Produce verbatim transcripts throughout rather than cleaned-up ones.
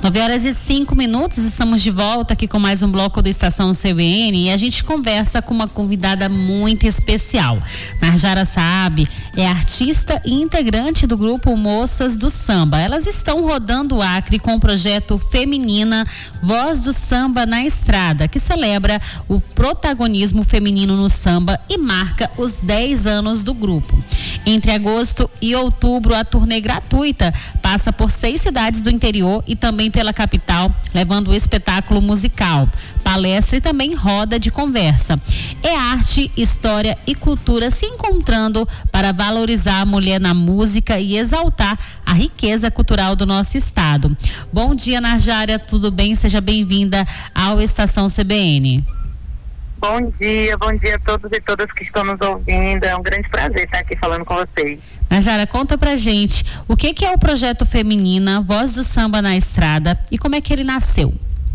nove horas e cinco minutos, estamos de volta aqui com mais um bloco do Estação C B N e a gente conversa com uma convidada muito especial. Narjara Saab é artista e integrante do grupo Moças do Samba. Elas estão rodando o Acre com o projeto Feminina, Voz do Samba na Estrada, que celebra o protagonismo feminino no samba e marca os dez anos do grupo. Entre agosto e outubro, a turnê gratuita passa por seis cidades do interior e também pela capital, levando o espetáculo musical, palestra e também roda de conversa. É arte, história e cultura se encontrando para valorizar a mulher na música e exaltar a riqueza cultural do nosso estado. Bom dia, Narjara, tudo bem? Seja bem-vinda ao Estação C B N. Bom dia, bom dia a todos e todas que estão nos ouvindo. É um grande prazer estar aqui falando com vocês. Narjara, conta pra gente o que, que é o projeto Feminina, Voz do Samba na Estrada e como é que ele nasceu?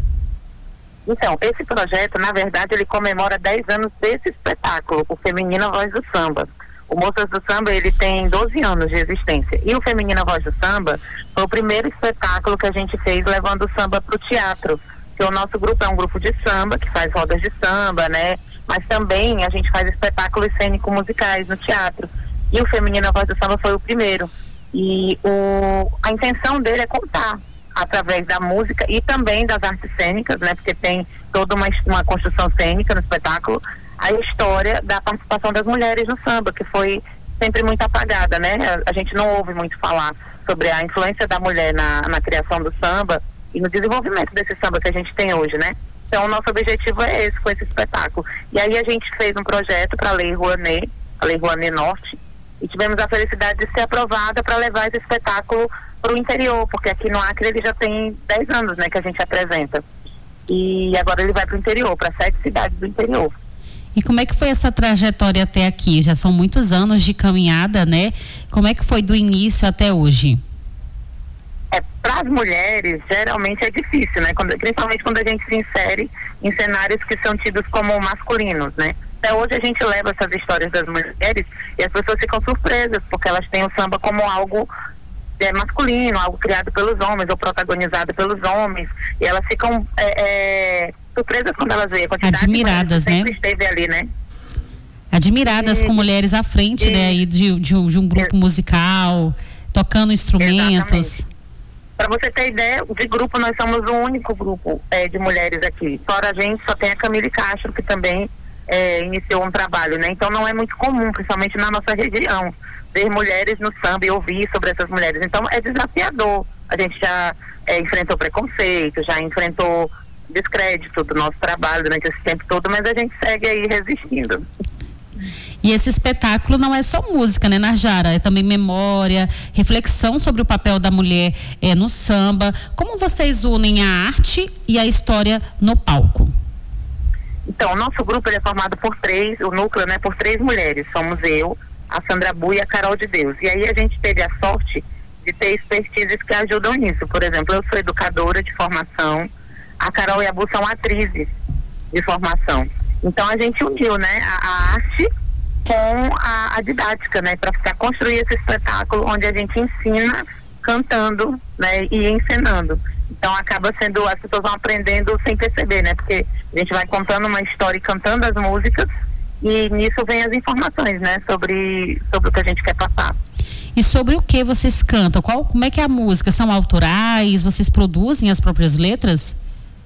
Então, esse projeto, na verdade, ele comemora dez anos desse espetáculo, o Feminina Voz do Samba. O Moças do Samba, ele tem doze anos de existência. E o Feminina Voz do Samba foi o primeiro espetáculo que a gente fez levando o samba pro teatro. Porque o nosso grupo é um grupo de samba, que faz rodas de samba, né? Mas também a gente faz espetáculos cênicos musicais no teatro. E o Feminina Voz do Samba foi o primeiro. E o, a intenção dele é contar, através da música e também das artes cênicas, né? Porque tem toda uma, uma construção cênica no espetáculo, a história da participação das mulheres no samba, que foi sempre muito apagada, né? A, a gente não ouve muito falar sobre a influência da mulher na, na criação do samba e no desenvolvimento desse samba que a gente tem hoje, né? Então, o nosso objetivo é esse, com esse espetáculo. E aí a gente fez um projeto para a Lei Rouanet, a Lei Rouanet Norte, e tivemos a felicidade de ser aprovada para levar esse espetáculo para o interior, porque aqui no Acre ele já tem dez anos, né, que a gente apresenta. E agora ele vai para o interior, para sete cidades do interior. E como é que foi essa trajetória até aqui? Já são muitos anos de caminhada, né? Como é que foi do início até hoje? É, para as mulheres, geralmente é difícil, né? Quando, principalmente quando a gente se insere em cenários que são tidos como masculinos, né? Até hoje a gente leva essas histórias das mulheres e as pessoas ficam surpresas, porque elas têm o samba como algo é, masculino, algo criado pelos homens ou protagonizado pelos homens, e elas ficam é, é, surpresas quando elas veem a quantidade admiradas, de mulheres que né? sempre esteve ali, né? Admiradas e, com mulheres à frente, e, né? Aí de, de, um, de um grupo e, musical, tocando instrumentos. Exatamente. Para você ter ideia, de grupo nós somos o único grupo é, de mulheres aqui. Fora a gente, só tem a Camille Castro, que também é, iniciou um trabalho, né? Então não é muito comum, principalmente na nossa região, ver mulheres no samba e ouvir sobre essas mulheres. Então é desafiador. A gente já é, enfrentou preconceito, já enfrentou descrédito do nosso trabalho durante esse tempo todo, mas a gente segue aí resistindo. E esse espetáculo não é só música, né, Narjara? É também memória, reflexão sobre o papel da mulher é, no samba. Como vocês unem a arte e a história no palco? Então, o nosso grupo ele é formado por três, o núcleo, né, por três mulheres. Somos eu, a Sandra Bu e a Carol de Deus. E aí a gente teve a sorte de ter expertises que ajudam nisso. Por exemplo, eu sou educadora de formação, a Carol e a Bu são atrizes de formação. Então a gente uniu, né, a, a arte com a, a didática, né, para construir esse espetáculo onde a gente ensina cantando, né, e ensinando. Então acaba sendo, as pessoas vão aprendendo sem perceber, né, porque a gente vai contando uma história e cantando as músicas e nisso vem as informações, né, sobre, sobre o que a gente quer passar. E sobre o que vocês cantam? Qual, como é que é a música? São autorais? Vocês produzem as próprias letras?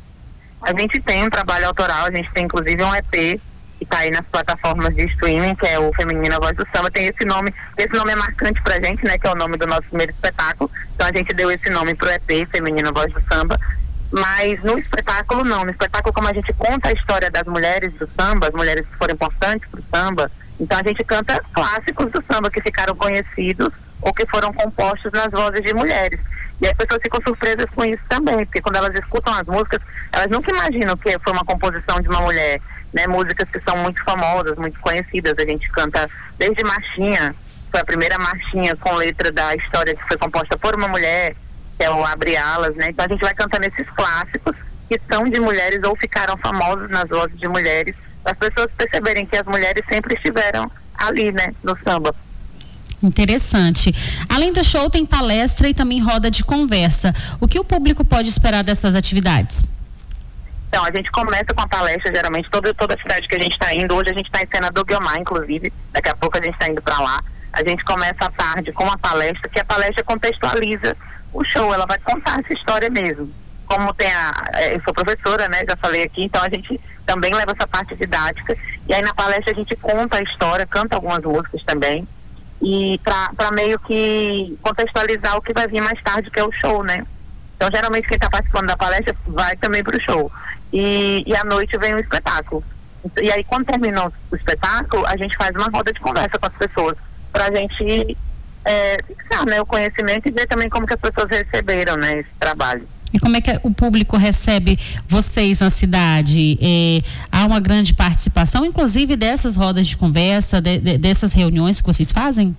A gente tem um trabalho autoral, a gente tem inclusive um E P que está aí nas plataformas de streaming, que é o Feminina Voz do Samba. Tem esse nome, esse nome é marcante pra gente, né, que é o nome do nosso primeiro espetáculo, então a gente deu esse nome pro E P, Feminina Voz do Samba. Mas no espetáculo não, no espetáculo como a gente conta a história das mulheres do samba, as mulheres que foram importantes pro samba, então a gente canta clássicos do samba que ficaram conhecidos ou que foram compostos nas vozes de mulheres. E as pessoas ficam surpresas com isso também, porque quando elas escutam as músicas, elas nunca imaginam que foi uma composição de uma mulher, né? Músicas que são muito famosas, muito conhecidas. A gente canta desde Marchinha, foi a primeira marchinha com letra da história que foi composta por uma mulher, que é o Abre Alas, né? Então a gente vai cantando esses clássicos que são de mulheres ou ficaram famosos nas vozes de mulheres, para as pessoas perceberem que as mulheres sempre estiveram ali, né, no samba. Interessante. Além do show, tem palestra e também roda de conversa. O que o público pode esperar dessas atividades? Então, a gente começa com a palestra, geralmente, toda, toda a cidade que a gente está indo. Hoje a gente está em Sena do Guiomar, inclusive. Daqui a pouco a gente está indo para lá. A gente começa à tarde com a palestra, que a palestra contextualiza o show. Ela vai contar essa história mesmo. Como tem a... Eu sou professora, né? Já falei aqui. Então, a gente também leva essa parte didática. E aí, na palestra, a gente conta a história, canta algumas músicas também. E para meio que contextualizar o que vai vir mais tarde, que é o show, né? Então, geralmente, quem está participando da palestra vai também para o show. E, e à noite vem o espetáculo. E aí, quando termina o espetáculo, a gente faz uma roda de conversa com as pessoas, para a gente é, fixar, né, o conhecimento e ver também como que as pessoas receberam, né, esse trabalho. E como é que o público recebe vocês na cidade? É, há uma grande participação, inclusive dessas rodas de conversa, de, de, dessas reuniões que vocês fazem?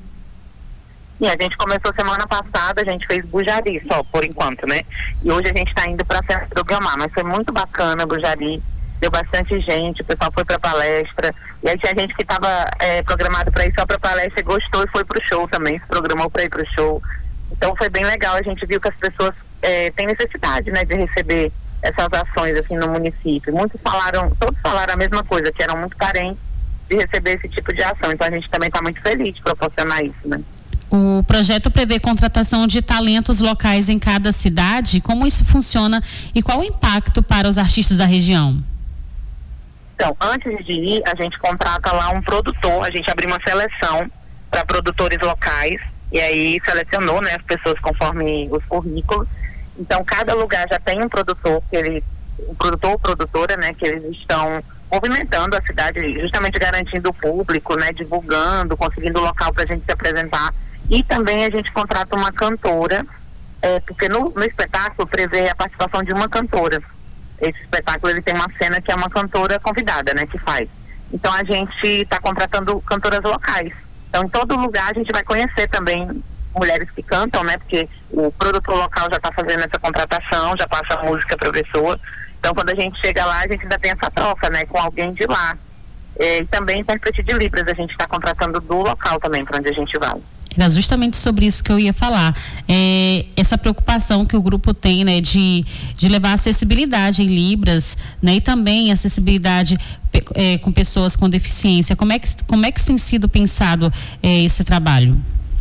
E a gente começou semana passada, a gente fez Bujari só, por enquanto, né? E hoje a gente está indo para a Sena do Guiomar, mas foi muito bacana Bujari, deu bastante gente, o pessoal foi para palestra, e aí tinha gente que estava é, programado para ir só para palestra e gostou e foi para o show também, se programou para ir para o show. Então foi bem legal, a gente viu que as pessoas É, tem necessidade, né, de receber essas ações assim no município. Muitos falaram, todos falaram a mesma coisa, que eram muito carentes de receber esse tipo de ação. Então a gente também está muito feliz de proporcionar isso, né? O projeto prevê contratação de talentos locais em cada cidade. Como isso funciona e qual o impacto para os artistas da região? Então, antes de ir, a gente contrata lá um produtor, a gente abriu uma seleção para produtores locais e aí selecionou, né, as pessoas conforme os currículos. Então, cada lugar já tem um produtor, que ele, um produtor ou produtora, né, que eles estão movimentando a cidade, justamente garantindo o público, né, divulgando, conseguindo local para a gente se apresentar. E também a gente contrata uma cantora, é, porque no, no espetáculo prevê a participação de uma cantora. Esse espetáculo ele tem uma cena que é uma cantora convidada, né, que faz. Então, a gente está contratando cantoras locais. Então, em todo lugar a gente vai conhecer também mulheres que cantam, né? Porque o produtor local já está fazendo essa contratação, já passa a música para a pessoa. Então, quando a gente chega lá, a gente ainda tem essa troca, né? Com alguém de lá. E também intérprete de Libras, a gente está contratando do local também, para onde a gente vai. Era justamente sobre isso que eu ia falar. É, essa preocupação que o grupo tem, né, de, de levar acessibilidade em Libras, né, e também acessibilidade é, com pessoas com deficiência. Como é que, como é que tem sido pensado é, esse trabalho?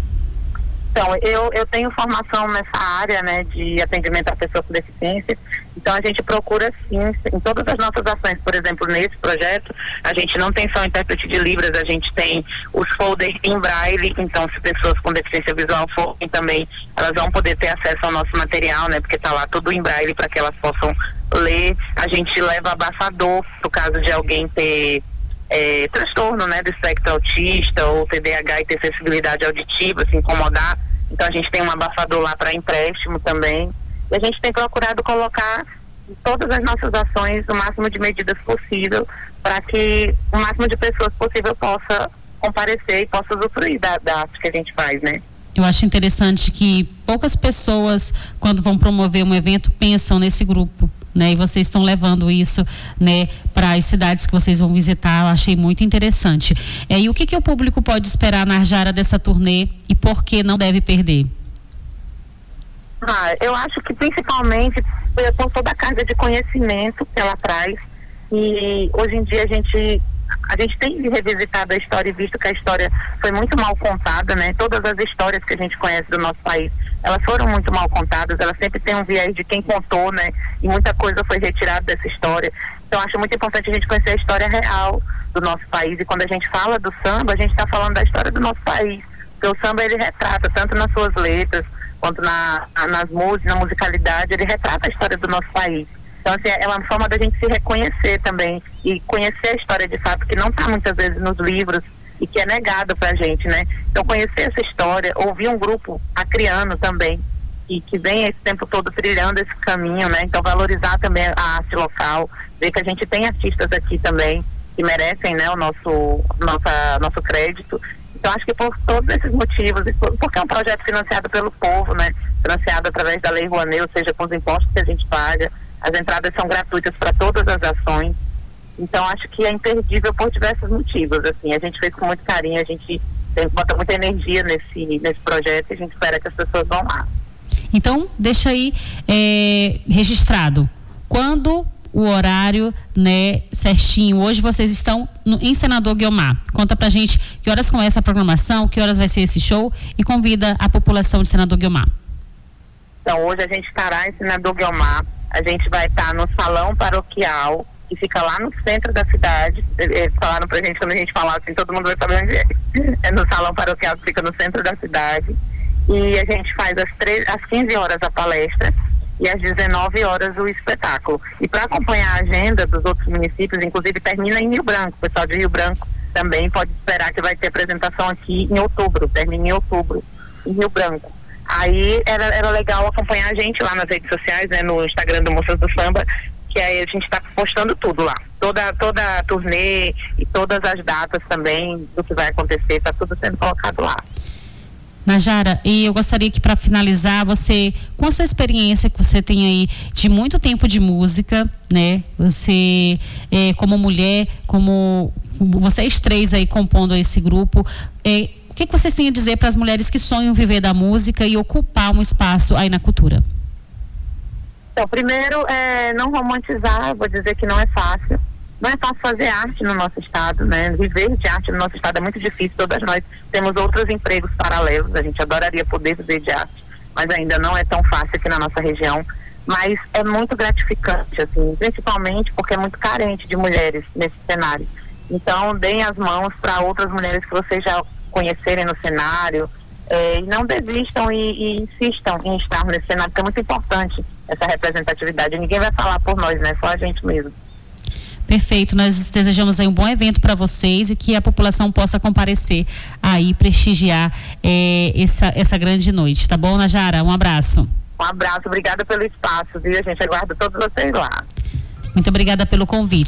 Então, eu, eu tenho formação nessa área, né, de atendimento a pessoas com deficiência, então a gente procura sim, em todas as nossas ações, por exemplo, nesse projeto, a gente não tem só intérprete de Libras, a gente tem os folders em braille, então se pessoas com deficiência visual forem também, elas vão poder ter acesso ao nosso material, né, porque está lá tudo em braille para que elas possam ler. A gente leva abafador, no caso de alguém ter É, transtorno, né, do espectro autista ou T D A H e ter sensibilidade auditiva, se incomodar. Então a gente tem um abafador lá para empréstimo também. E a gente tem procurado colocar em todas as nossas ações o máximo de medidas possível para que o máximo de pessoas possível possa comparecer e possa usufruir da, da arte que a gente faz, né? Eu acho interessante que poucas pessoas, quando vão promover um evento, pensam nesse grupo, né? E vocês estão levando isso, né, para as cidades que vocês vão visitar. Eu achei muito interessante. É, e o que, que o público pode esperar na Arjara dessa turnê e por que não deve perder? Ah, eu acho que principalmente por toda a carga de conhecimento que ela traz, e hoje em dia a gente a gente tem revisitado a história e visto que a história foi muito mal contada, né? Todas as histórias que a gente conhece do nosso país, elas foram muito mal contadas, elas sempre têm um viés de quem contou, né? E muita coisa foi retirada dessa história. Então acho muito importante a gente conhecer a história real do nosso país, e quando a gente fala do samba, a gente está falando da história do nosso país, porque o samba ele retrata, tanto nas suas letras, quanto na, nas músicas, na musicalidade, ele retrata a história do nosso país. Então, assim, é uma forma da gente se reconhecer também e conhecer a história de fato, que não está muitas vezes nos livros e que é negado pra gente, né? Então, conhecer essa história, ouvir um grupo acriano também, e que vem esse tempo todo trilhando esse caminho, né? Então, valorizar também a arte local, ver que a gente tem artistas aqui também que merecem, né, o nosso, nossa, nosso crédito. Então, acho que por todos esses motivos, porque é um projeto financiado pelo povo, né? Financiado através da Lei Rouanet, ou seja, com os impostos que a gente paga. As entradas são gratuitas para todas as ações. Então, acho que é imperdível por diversos motivos. Assim, a gente fez com muito carinho, a gente tem, bota muita energia nesse, nesse projeto e a gente espera que as pessoas vão lá. Então, deixa aí é, registrado. Quando o horário, né, certinho. Hoje vocês estão no, em Senador Guiomar. Conta pra gente que horas começa a programação, que horas vai ser esse show e convida a população de Senador Guiomar. Então, hoje a gente estará em Senador Guiomar. A gente vai estar no salão paroquial, que fica lá no centro da cidade. Eles falaram pra gente, quando a gente falar assim, todo mundo vai saber onde é. É no salão paroquial que fica no centro da cidade. E a gente faz às, treze, às quinze horas a palestra e às dezenove horas o espetáculo. E para acompanhar a agenda dos outros municípios, inclusive termina em Rio Branco. O pessoal de Rio Branco também pode esperar que vai ter apresentação aqui em outubro, termina em outubro, em Rio Branco. Aí era, era legal acompanhar a gente lá nas redes sociais, né, no Instagram do Moças do Samba, que aí a gente está postando tudo lá. Toda, toda a turnê e todas as datas também do que vai acontecer, está tudo sendo colocado lá. Najara, e eu gostaria que, para finalizar, você, com a sua experiência que você tem aí de muito tempo de música, né? Você, é, como mulher, como vocês três aí compondo esse grupo, é, o que, que vocês têm a dizer para as mulheres que sonham viver da música e ocupar um espaço aí na cultura? Então, primeiro, é, não romantizar, vou dizer que não é fácil. Não é fácil fazer arte no nosso estado, né? Viver de arte no nosso estado é muito difícil. Todas nós temos outros empregos paralelos. A gente adoraria poder viver de arte, mas ainda não é tão fácil aqui na nossa região. Mas é muito gratificante, assim, principalmente porque é muito carente de mulheres nesse cenário. Então, deem as mãos para outras mulheres que vocês já conhecerem no cenário, é, e não desistam e, e insistam em estar nesse cenário, porque é muito importante essa representatividade. Ninguém vai falar por nós, né? Só a gente mesmo. Perfeito, nós desejamos aí um bom evento para vocês e que a população possa comparecer aí, prestigiar é, essa, essa grande noite, tá bom, Najara? Um abraço. Um abraço, obrigada pelo espaço, viu? A gente aguarda todos vocês lá. Muito obrigada pelo convite.